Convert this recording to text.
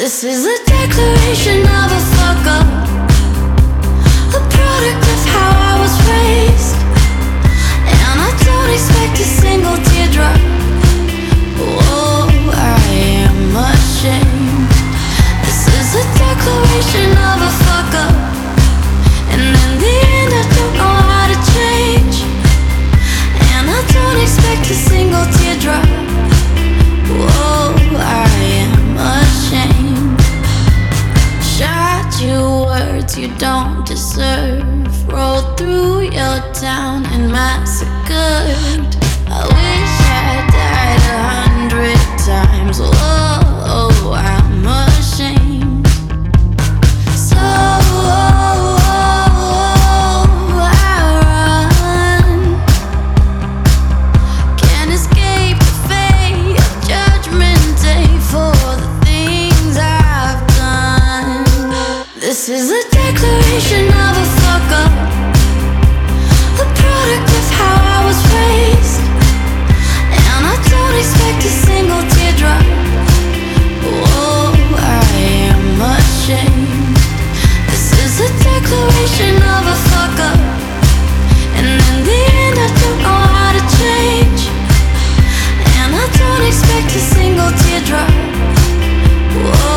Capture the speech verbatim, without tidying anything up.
This is a declaration of a fuck up, a product of how I was raised, and I don't expect a single teardrop. Whoa, I am ashamed. This is a declaration of a fuck up, and in the end I don't know how to change, and I don't expect a single teardrop. Whoa, I am ashamed. Shot you words you don't deserve, rolled through your town and massacred. I wish I died a hundred times. Whoa, I'm ashamed. So I run, can't escape the fate of Judgment Day for the things I've done. This is a declaration of a fuck up, a product of how I was raised, and I don't expect a single teardrop. Whoa, I am ashamed. This is a declaration of a fuck up, and in the end I don't know how to change, and I don't expect a single teardrop. Whoa.